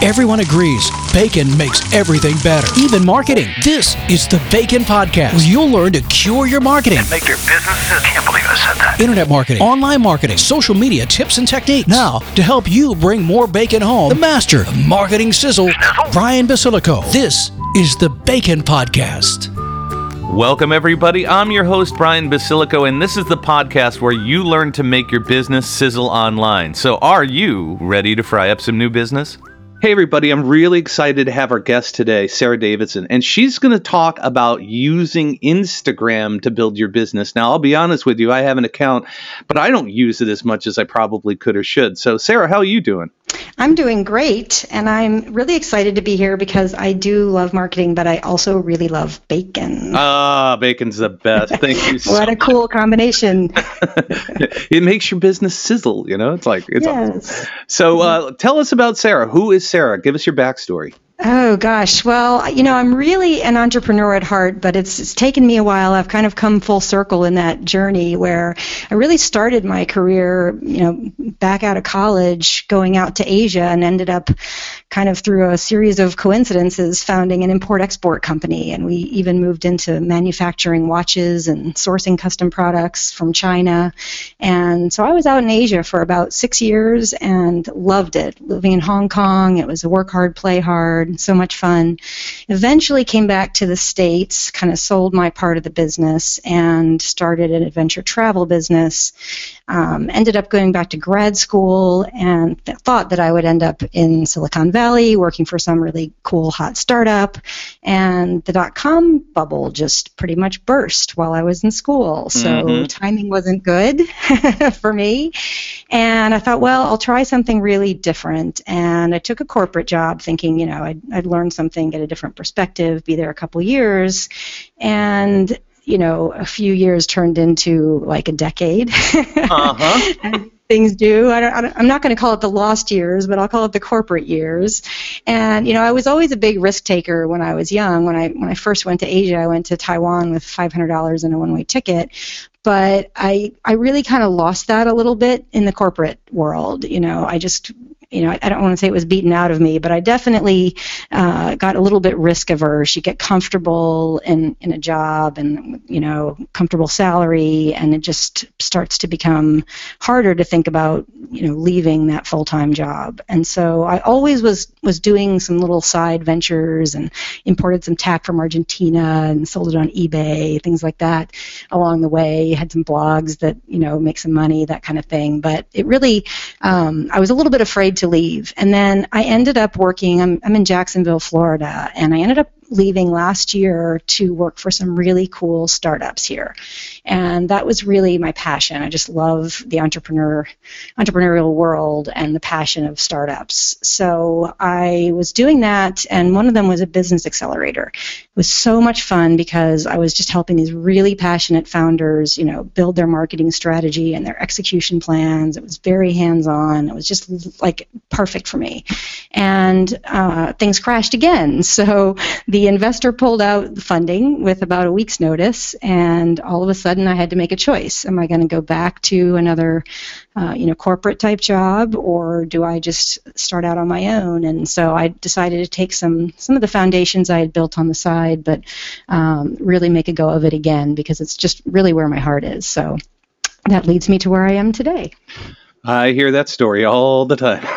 Everyone agrees bacon makes everything better, even marketing. This is the Bacon Podcast, where you'll learn to cure your marketing. And make your business. I can't believe I said that. Internet marketing, online marketing, social media tips and techniques. Now, to help you bring more bacon home, the master of marketing sizzle, Brian Basilico. This is the Bacon Podcast. Welcome, everybody. I'm your host, Brian Basilico, and this is the podcast where you learn to make your business sizzle online. So are you ready to fry up some new business? Hey, everybody. I'm really excited to have our guest today, Sarah Davidson, and she's going to talk about using Instagram to build your business. Now, I'll be honest with you, I have an account, but I don't use it as much as I probably could or should. So, Sarah, how are you doing? I'm doing great, and I'm really excited to be here because I do love marketing, but I also really love bacon. Bacon's the best. Thank you so What a cool combination. It makes your business sizzle, you know? It's Yes. awesome. So tell us about Sarah. Who is Sarah? Give us your backstory. Oh, gosh. Well, I'm really an entrepreneur at heart, but it's taken me a while. I've kind of come full circle in that journey where I really started my career, back out of college, going out to Asia, and ended up kind of through a series of coincidences founding an import-export company. And we even moved into manufacturing watches and sourcing custom products from China. And so I was out in Asia for about 6 years and loved it. Living in Hong Kong, it was a work hard, play hard. So much fun. Eventually came back to the States, kind of sold my part of the business and started an adventure travel business. Ended up going back to grad school and thought that I would end up in Silicon Valley working for some really cool hot startup. And the dot-com bubble just pretty much burst while I was in school. So timing wasn't good for me. And I thought, well, I'll try something really different. And I took a corporate job thinking, I'd learn something, get a different perspective, be there a couple years. And a few years turned into like a decade. And things do. I'm not going to call it the lost years, but I'll call it the corporate years. And, I was always a big risk taker when I was young. When I first went to Asia, I went to Taiwan with $500 and a one-way ticket. But I really kind of lost that a little bit in the corporate world. I don't want to say it was beaten out of me, but I definitely got a little bit risk averse. You get comfortable in a job and, comfortable salary, and it just starts to become harder to think about, leaving that full-time job. And so I always was doing some little side ventures and imported some tack from Argentina and sold it on eBay, things like that along the way. Had some blogs that, make some money, that kind of thing. But it really, I was a little bit afraid to leave. And then I ended up working, I'm in Jacksonville, Florida, and I ended up leaving last year to work for some really cool startups here. And that was really my passion. I just love the entrepreneurial world and the passion of startups. So I was doing that, and one of them was a business accelerator. It was so much fun because I was just helping these really passionate founders, build their marketing strategy and their execution plans. It was very hands-on. It was just like perfect for me. And things crashed again. So the investor pulled out the funding with about a week's notice, and all of a sudden I had to make a choice. Am I going to go back to another corporate type job, or do I just start out on my own? And so I decided to take some of the foundations I had built on the side, but really make a go of it again, because it's just really where my heart is. So that leads me to where I am today. I hear that story all the time.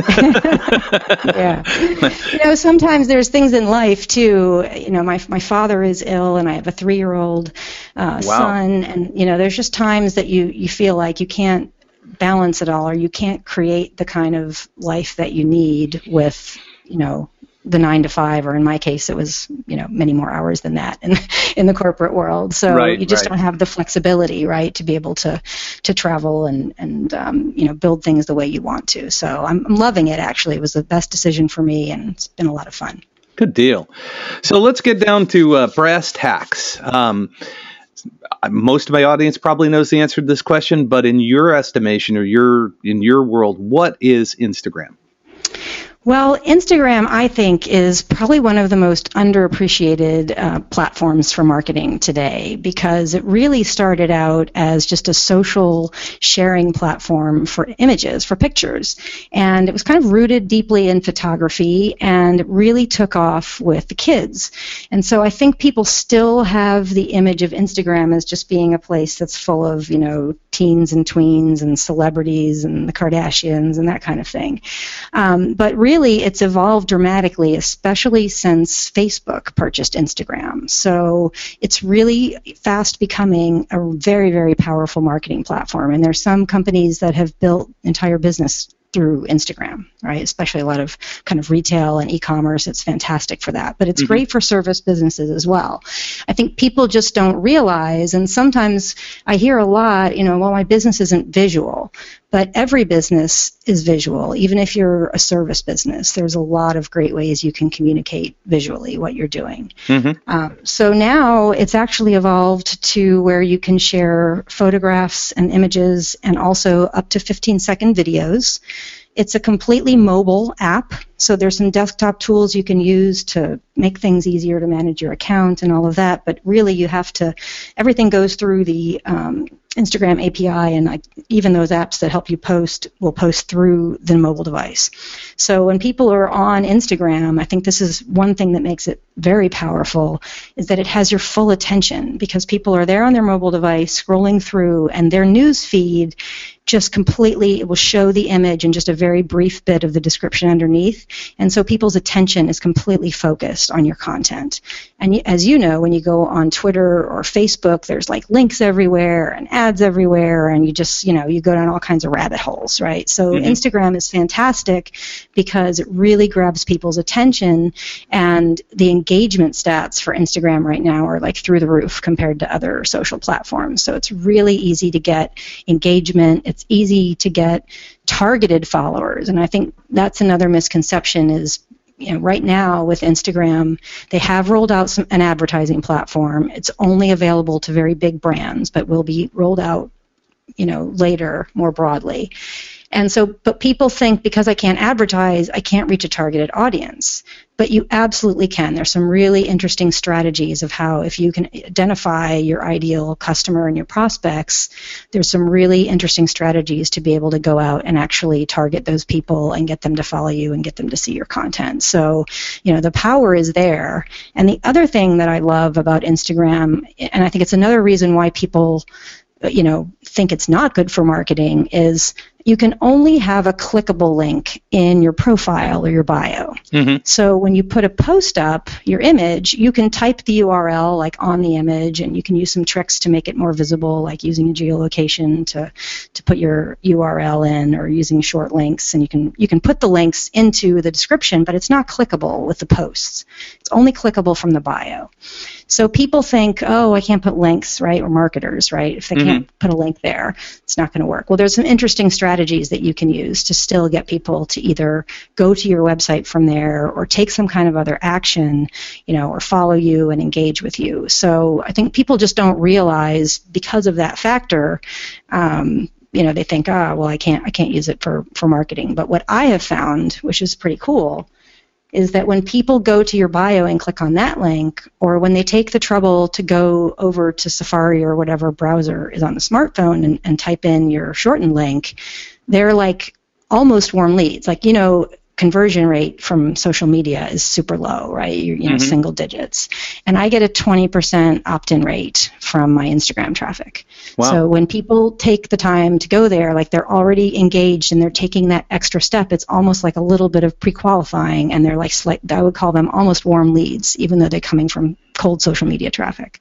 Yeah. Sometimes there's things in life too. My father is ill, and I have a 3-year-old son, and there's just times that you feel like you can't balance it all, or you can't create the kind of life that you need with the 9 to 5, or in my case, it was, many more hours than that in the corporate world. So you just don't have the flexibility, right, to be able to travel and build things the way you want to. So I'm loving it, actually. It was the best decision for me, and it's been a lot of fun. Good deal. So let's get down to brass tacks. Most of my audience probably knows the answer to this question, but in your estimation, or in your world, what is Instagram? Well, Instagram, I think, is probably one of the most underappreciated platforms for marketing today, because it really started out as just a social sharing platform for images, for pictures. And it was kind of rooted deeply in photography, and it really took off with the kids. And so I think people still have the image of Instagram as just being a place that's full of, teens and tweens and celebrities and the Kardashians and that kind of thing. But really, it's evolved dramatically, especially since Facebook purchased Instagram. So it's really fast becoming a very, very powerful marketing platform. And there's some companies that have built entire business through Instagram, right? Especially a lot of kind of retail and e-commerce. It's fantastic for that. But it's great for service businesses as well. I think people just don't realize, and sometimes I hear a lot, well, my business isn't visual. But every business is visual. Even if you're a service business, there's a lot of great ways you can communicate visually what you're doing. So now it's actually evolved to where you can share photographs and images and also up to 15-second videos. It's a completely mobile app, so there's some desktop tools you can use to make things easier to manage your account and all of that, but really everything goes through the Instagram API, and even those apps that help you post will post through the mobile device. So when people are on Instagram, I think this is one thing that makes it very powerful, is that it has your full attention, because people are there on their mobile device scrolling through, and their news feed just completely, it will show the image and just a very brief bit of the description underneath. And so people's attention is completely focused on your content. And as you know, when you go on Twitter or Facebook, there's like links everywhere and ads everywhere, and you just, you go down all kinds of rabbit holes, right? So Instagram is fantastic because it really grabs people's attention, and the engagement stats for Instagram right now are like through the roof compared to other social platforms. So it's really easy to get engagement. It's easy to get targeted followers, and I think that's another misconception is, right now with Instagram, they have rolled out an advertising platform. It's only available to very big brands, but will be rolled out, later more broadly. And so, but people think because I can't advertise, I can't reach a targeted audience. But you absolutely can. There's some really interesting strategies of how, if you can identify your ideal customer and your prospects, there's some really interesting strategies to be able to go out and actually target those people and get them to follow you and get them to see your content. So, the power is there. And the other thing that I love about Instagram, and I think it's another reason why people think it's not good for marketing, is you can only have a clickable link in your profile or your bio. So when you put a post up, your image, you can type the URL like on the image, and you can use some tricks to make it more visible, like using a geolocation to put your URL in, or using short links, and you can put the links into the description, but it's not clickable with the posts. It's only clickable from the bio. So people think, oh, I can't put links, right, or marketers, right? If they can't put a link there, it's not going to work. Well, there's some interesting strategies that you can use to still get people to either go to your website from there or take some kind of other action, or follow you and engage with you. So I think people just don't realize, because of that factor, they think, well, I can't use it for marketing. But what I have found, which is pretty cool, is that when people go to your bio and click on that link, or when they take the trouble to go over to Safari or whatever browser is on the smartphone and type in your shortened link, they're like almost warm leads. Like, conversion rate from social media is super low, right? Single digits. And I get a 20% opt-in rate from my Instagram traffic. Wow. So when people take the time to go there, like they're already engaged and they're taking that extra step, it's almost like a little bit of pre-qualifying, and they're like, I would call them almost warm leads, even though they're coming from cold social media traffic.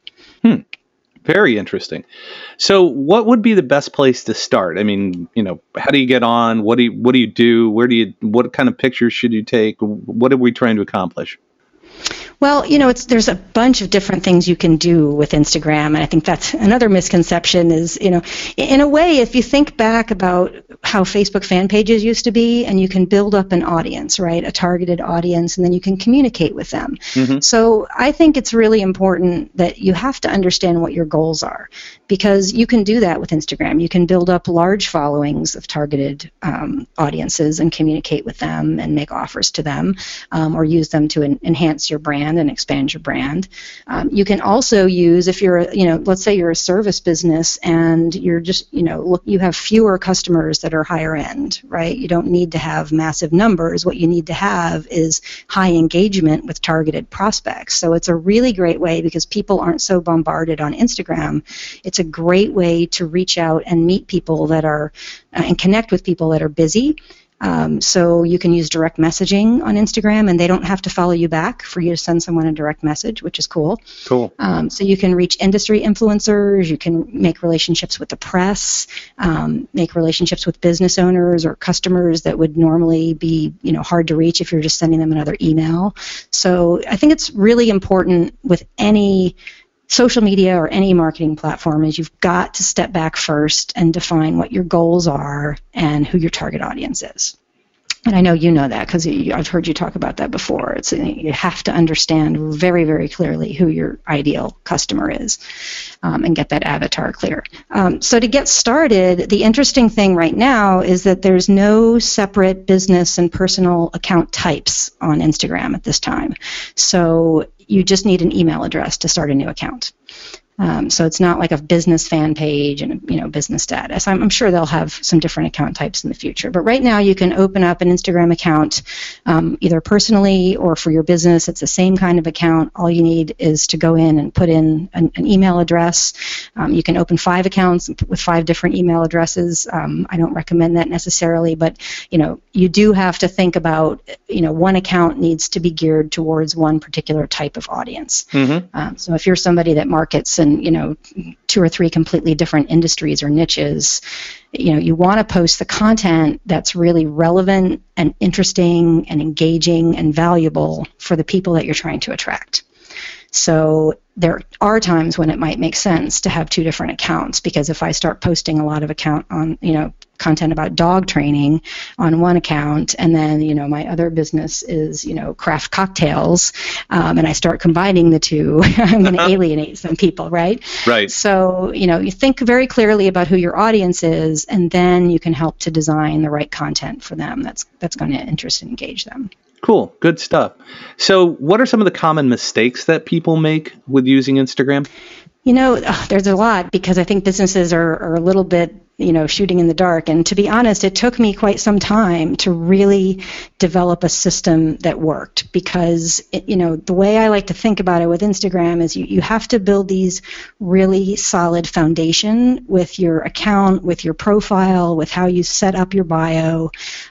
Very interesting. So what would be the best place to start? I mean, how do you get on? What do you do? What kind of pictures should you take? What are we trying to accomplish? Well, there's a bunch of different things you can do with Instagram, and I think that's another misconception is, in a way, if you think back about how Facebook fan pages used to be, and you can build up an audience, right, a targeted audience, and then you can communicate with them. Mm-hmm. So I think it's really important that you have to understand what your goals are, because you can do that with Instagram. You can build up large followings of targeted audiences and communicate with them and make offers to them, or use them to enhance your brand and expand your brand. You can also use, if you're, let's say you're a service business and you're just, you have fewer customers that are higher end, right? You don't need to have massive numbers. What you need to have is high engagement with targeted prospects. So it's a really great way, because people aren't so bombarded on Instagram. It's a great way to reach out and meet people that are, and connect with people that are busy. So you can use direct messaging on Instagram, and they don't have to follow you back for you to send someone a direct message, which is cool. Cool. So you can reach industry influencers, you can make relationships with the press, make relationships with business owners or customers that would normally be, hard to reach if you're just sending them another email. So I think it's really important with any social media or any marketing platform is you've got to step back first and define what your goals are and who your target audience is. And I know you know that because I've heard you talk about that before. You have to understand very, very clearly who your ideal customer is, and get that avatar clear. So to get started, the interesting thing right now is that there's no separate business and personal account types on Instagram at this time. So you just need an email address to start a new account. So it's not like a business fan page and business status. I'm sure they'll have some different account types in the future. But right now you can open up an Instagram account either personally or for your business. It's the same kind of account. All you need is to go in and put in an email address. You can open 5 accounts with 5 different email addresses. I don't recommend that necessarily, but you do have to think about one account needs to be geared towards one particular type of audience. Mm-hmm. So if you're somebody that markets in 2 or 3 completely different industries or niches, you want to post the content that's really relevant and interesting and engaging and valuable for the people that you're trying to attract. So there are times when it might make sense to have 2 different accounts, because if I start posting a lot of content about dog training on one account, and then my other business is craft cocktails, and I start combining the 2, I'm going to alienate some people, right? Right. So you think very clearly about who your audience is, and then you can help to design the right content for them that's going to interest and engage them. Cool. Good stuff. So what are some of the common mistakes that people make with using Instagram? There's a lot, because I think businesses are a little bit, shooting in the dark. And to be honest, it took me quite some time to really develop a system that worked, because, the way I like to think about it with Instagram is you have to build these really solid foundation with your account, with your profile, with how you set up your bio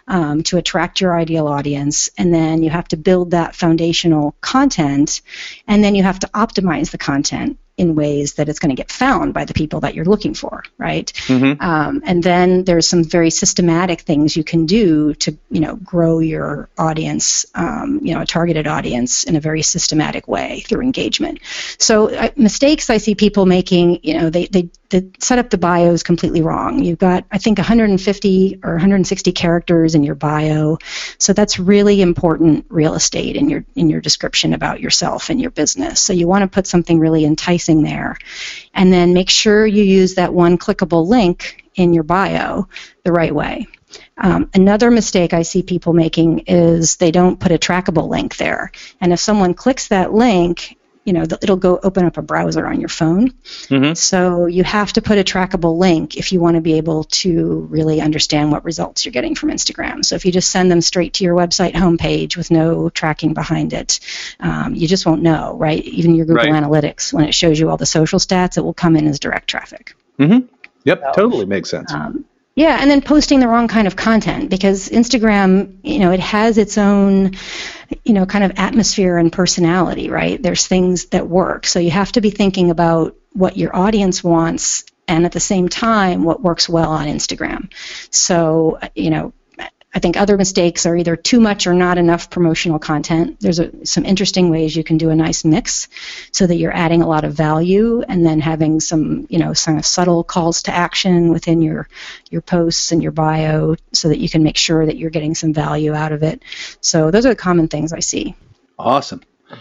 to attract your ideal audience. And then you have to build that foundational content, and then you have to optimize the content in ways that it's going to get found by the people that you're looking for, right? Mm-hmm. And then there's some very systematic things you can do to, grow your audience, a targeted audience in a very systematic way through engagement. So mistakes I see people making, they set up the bios completely wrong. You've got, I think, 150 or 160 characters in your bio. So that's really important real estate in your description about yourself and your business. So you want to put something really enticing there. And then make sure you use that one clickable link in your bio the right way. Another mistake I see people making is they don't put a trackable link there. And if someone clicks that link, it'll go open up a browser on your phone. Mm-hmm. So you have to put a trackable link if you want to be able to really understand what results you're getting from Instagram. So if you just send them straight to your website homepage with no tracking behind it, you just won't know, right? Even your Google Analytics, when it shows you all the social stats, it will come in as direct traffic. Mm-hmm. Yep, totally makes sense. Yeah, and then posting the wrong kind of content, because Instagram, it has its own, kind of atmosphere and personality, right? There's things that work. So you have to be thinking about what your audience wants, and at the same time, what works well on Instagram. So, I think other mistakes are either too much or not enough promotional content. There's some interesting ways you can do a nice mix so that you're adding a lot of value and then having some, some subtle calls to action within your posts and your bio so that you can make sure that you're getting some value out of it. So those are the common things I see. Awesome.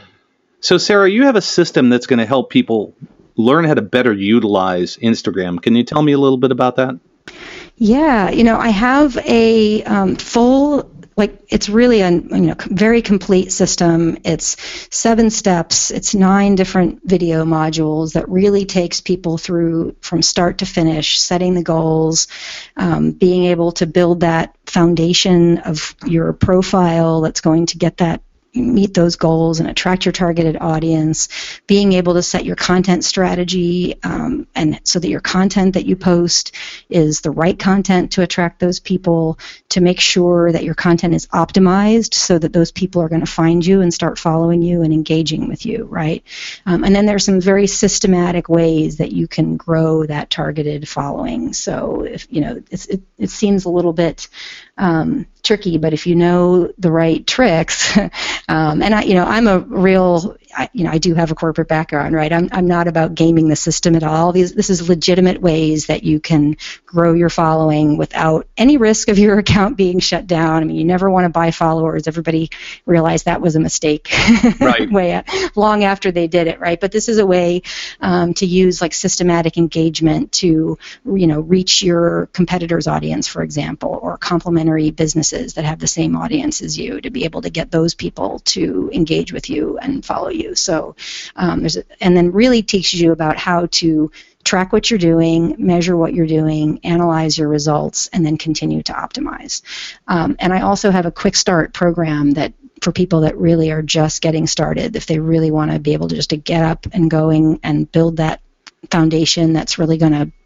So Sarah, you have a system that's going to help people learn how to better utilize Instagram. Can you tell me a little bit about that? Yeah, I have a full, it's really a very complete system. It's 7 steps. It's 9 different video modules that really takes people through from start to finish, setting the goals, being able to build that foundation of your profile that's going to meet those goals and attract your targeted audience, being able to set your content strategy and so that your content that you post is the right content to attract those people, to make sure that your content is optimized so that those people are going to find you and start following you and engaging with you, right? And then there's some very systematic ways that you can grow that targeted following. So if it seems a little bit tricky, but if you know the right tricks, and I'm a real, I do have a corporate background, right? I'm not about gaming the system at all. This is legitimate ways that you can grow your following without any risk of your account being shut down. I mean, you never want to buy followers. Everybody realized that was a mistake, right? Long after they did it, right? But this is a way to use systematic engagement to, reach your competitors' audience, for example, or complementary businesses that have the same audience as you, to be able to get those people to engage with you and follow you. So and then really teaches you about how to track what you're doing, measure what you're doing, analyze your results, and then continue to optimize. And I also have a quick start program that for people that really are just getting started, if they really want to be able to just to get up and going and build that foundation that's really going to,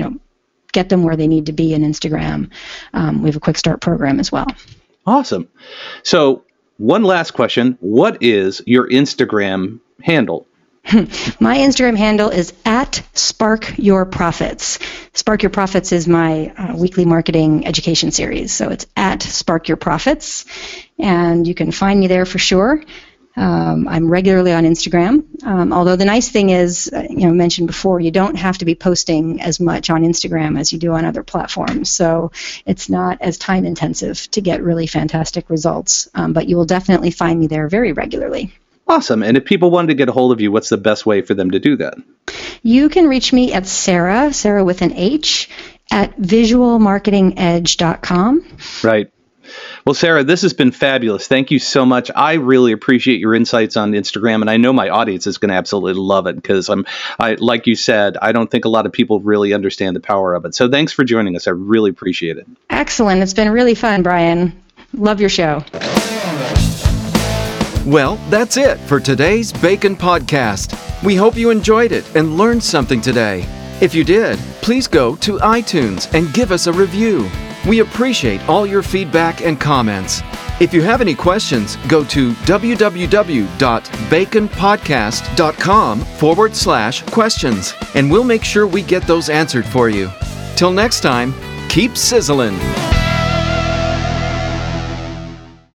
get them where they need to be in Instagram. We have a quick start program as well. Awesome. So one last question. What is your Instagram handle? My Instagram handle is @SparkYourProfits. Spark Your Profits is my weekly marketing education series. So it's @SparkYourProfits. And you can find me there for sure. I'm regularly on Instagram, although the nice thing is, mentioned before, you don't have to be posting as much on Instagram as you do on other platforms. So it's not as time intensive to get really fantastic results, but you will definitely find me there very regularly. Awesome. And if people wanted to get a hold of you, what's the best way for them to do that? You can reach me at Sarah with an H, at visualmarketingedge.com. Right. Well, Sarah, this has been fabulous. Thank you so much. I really appreciate your insights on Instagram, and I know my audience is going to absolutely love it because like you said, I don't think a lot of people really understand the power of it. So thanks for joining us. I really appreciate it. Excellent. It's been really fun, Brian. Love your show. Well, that's it for today's Bacon Podcast. We hope you enjoyed it and learned something today. If you did, please go to iTunes and give us a review. We appreciate all your feedback and comments. If you have any questions, go to www.baconpodcast.com/questions, and we'll make sure we get those answered for you. Till next time, keep sizzling.